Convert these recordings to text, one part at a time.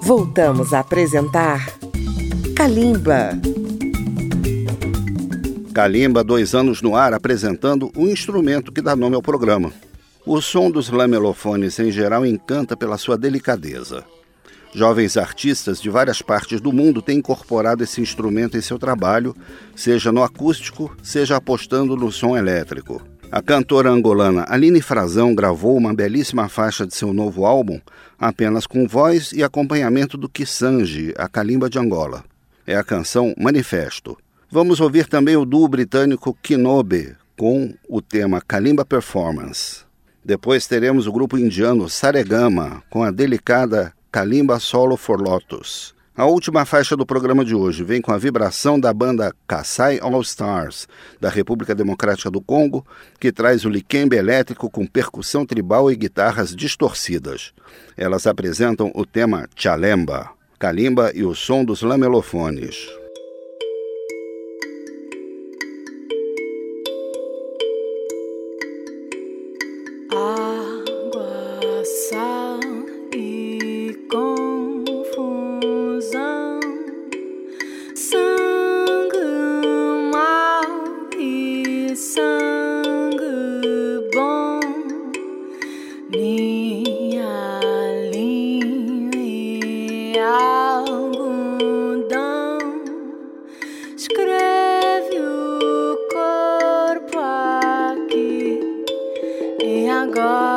Voltamos a apresentar Kalimba. Kalimba, 2 anos no ar, apresentando o instrumento que dá nome ao programa. O som dos lamelofones, em geral, encanta pela sua delicadeza. Jovens artistas de várias partes do mundo têm incorporado esse instrumento em seu trabalho, seja no acústico, seja apostando no som elétrico. A cantora angolana Aline Frazão gravou uma belíssima faixa de seu novo álbum apenas com voz e acompanhamento do Kissanji, a Kalimba de Angola. É a canção Manifesto. Vamos ouvir também o duo britânico Kinobe com o tema Kalimba Performance. Depois teremos o grupo indiano Saregama com a delicada Kalimba Solo for Lotus. A última faixa do programa de hoje vem com a vibração da banda Kassai All Stars, da República Democrática do Congo, que traz o liquembe elétrico com percussão tribal e guitarras distorcidas. Elas apresentam o tema Chalemba, Kalimba e o som dos lamelofones. Água, sal e confusão, sangue mau e sangue bom, minha linha e algodão, escreve o corpo aqui e agora.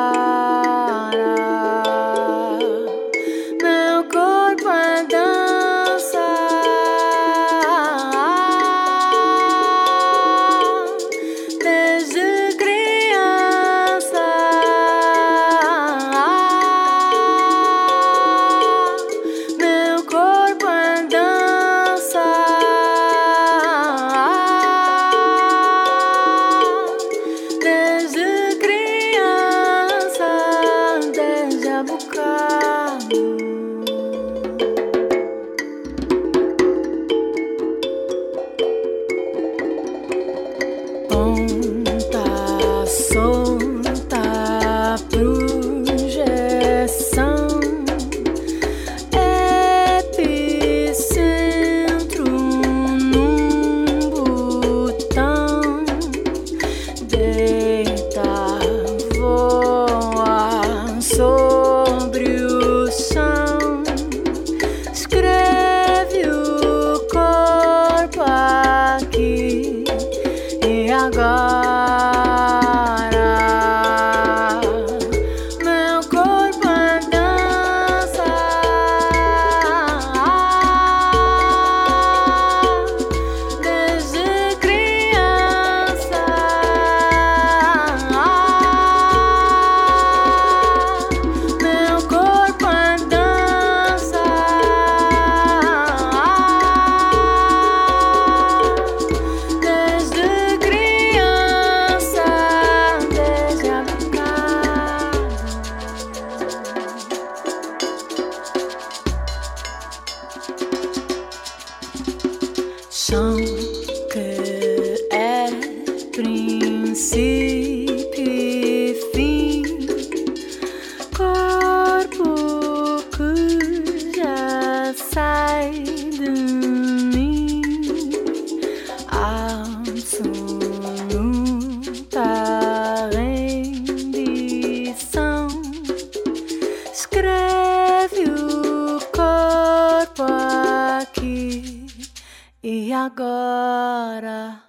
Agora.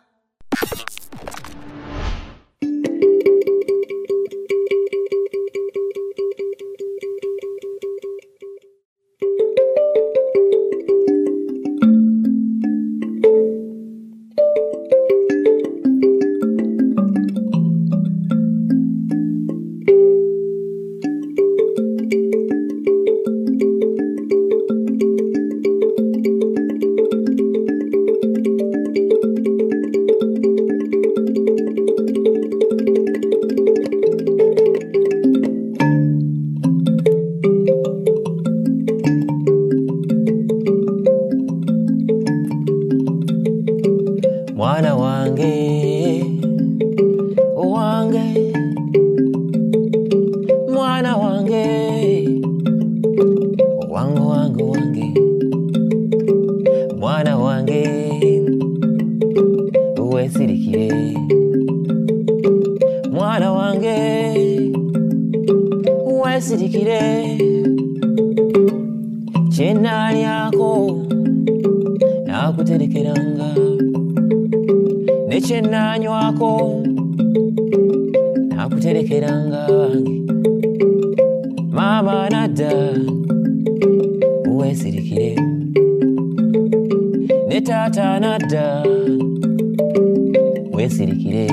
wesirikire kyenanyako nakuterekeranga nekyenanywako nakuterekeranga wange mama nadda wesirikire ne taata nadda wesirikire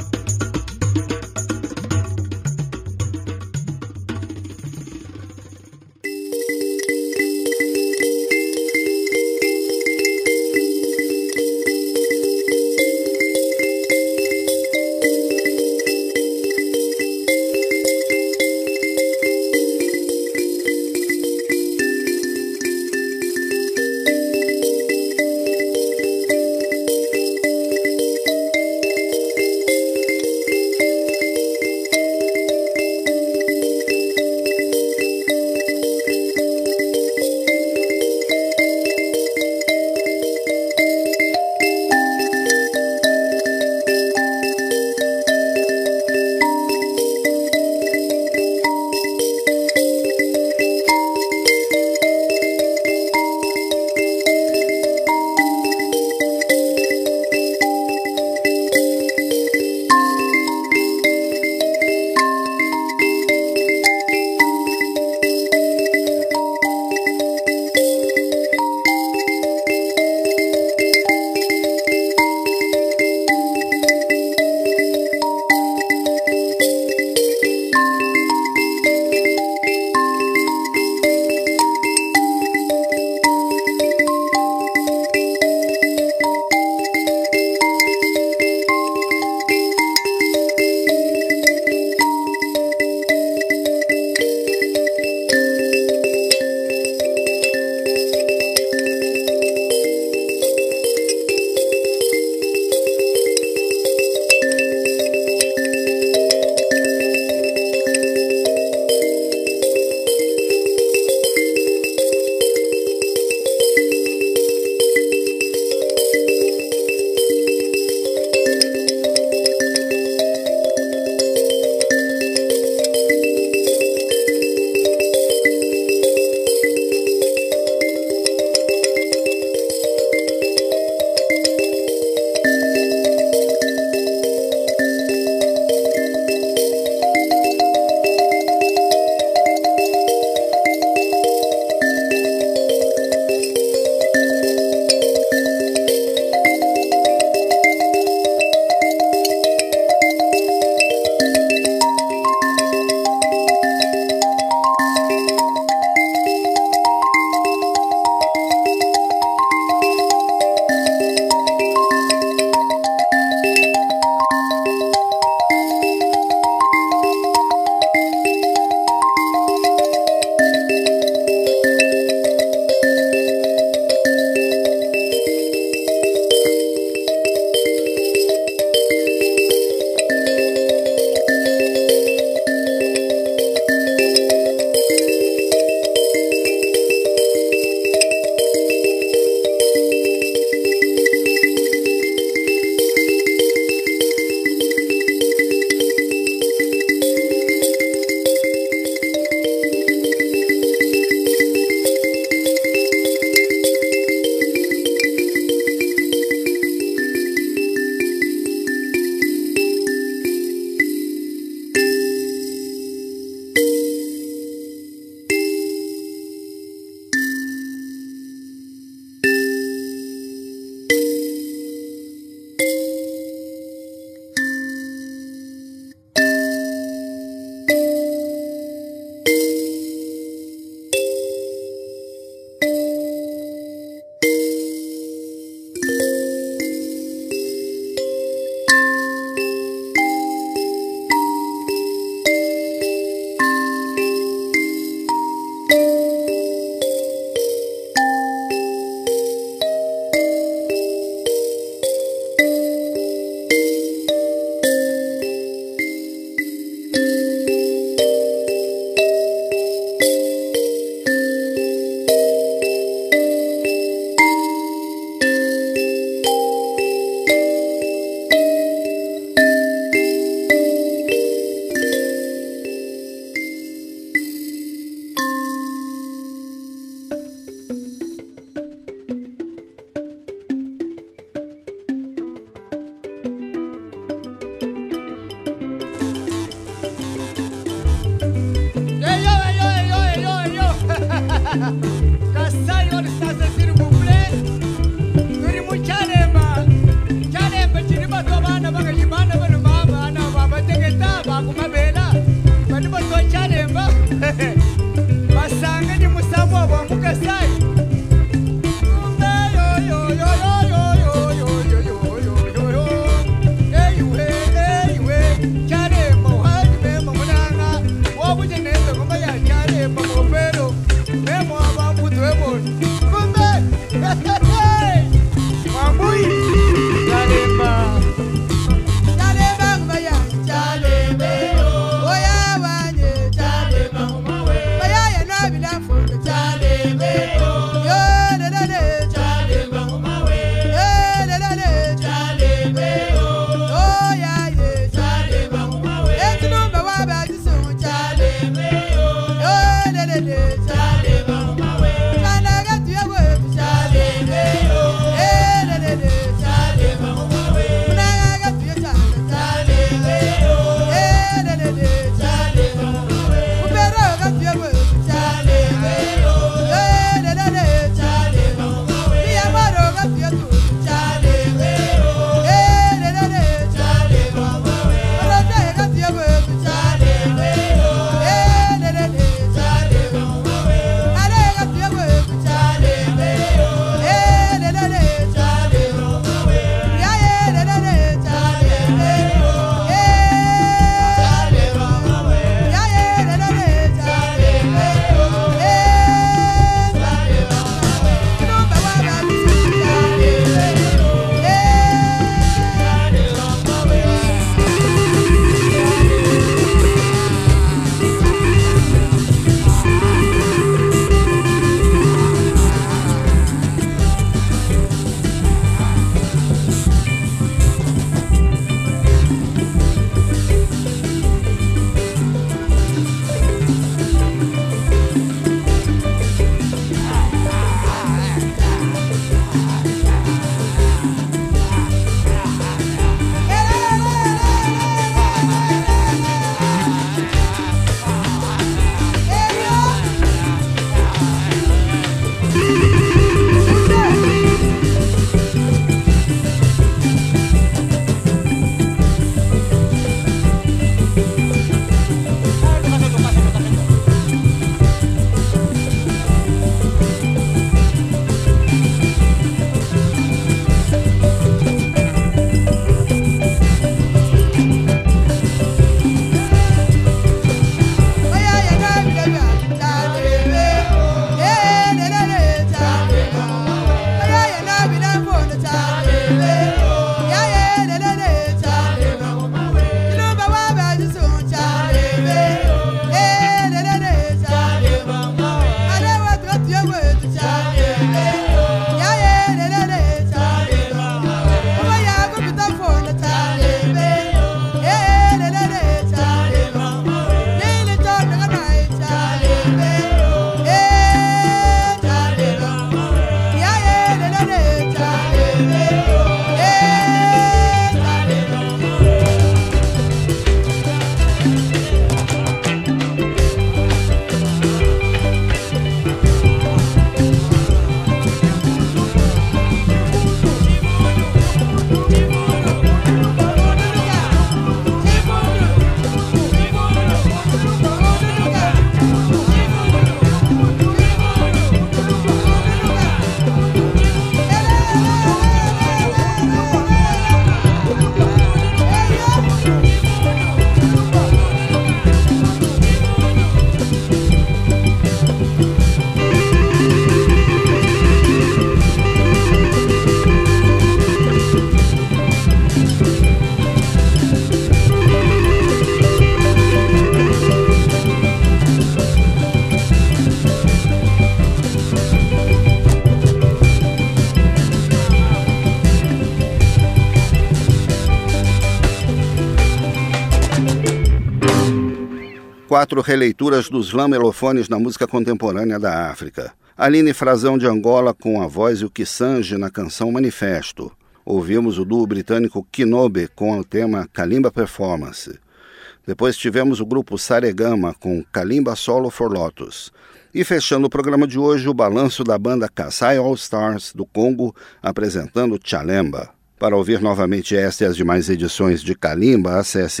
4 releituras dos lamelofones na música contemporânea da África. Aline Frazão de Angola com a voz e o Kissange na canção Manifesto. Ouvimos o duo britânico Kinobe com o tema Kalimba Performance. Depois tivemos o grupo Saregama com Kalimba Solo for Lotus. E fechando o programa de hoje, o balanço da banda Kasai All Stars do Congo apresentando Tchalemba. Para ouvir novamente esta e as demais edições de Kalimba, acesse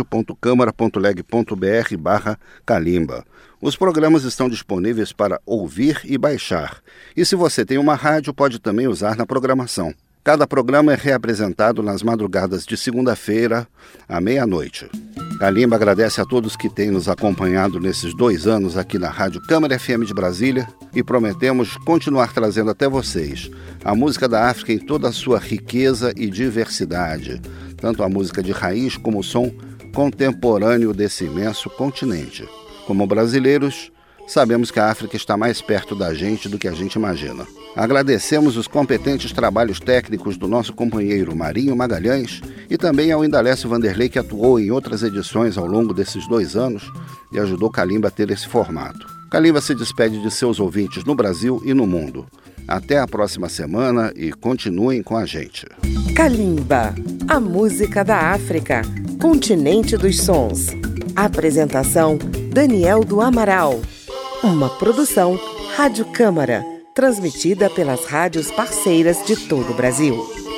radio.câmara.leg.br/Kalimba. Os programas estão disponíveis para ouvir e baixar. E se você tem uma rádio, pode também usar na programação. Cada programa é reapresentado nas madrugadas de segunda-feira à meia-noite. Kalimba agradece a todos que têm nos acompanhado nesses 2 anos aqui na Rádio Câmara FM de Brasília e prometemos continuar trazendo até vocês a música da África em toda a sua riqueza e diversidade, tanto a música de raiz como o som contemporâneo desse imenso continente. Como brasileiros, sabemos que a África está mais perto da gente do que a gente imagina. Agradecemos os competentes trabalhos técnicos do nosso companheiro Marinho Magalhães e também ao Indalécio Vanderlei, que atuou em outras edições ao longo desses 2 anos e ajudou Kalimba a ter esse formato. Kalimba se despede de seus ouvintes no Brasil e no mundo. Até a próxima semana e continuem com a gente. Kalimba, a música da África, continente dos sons. Apresentação, Daniel do Amaral. Uma produção Rádio Câmara, transmitida pelas rádios parceiras de todo o Brasil.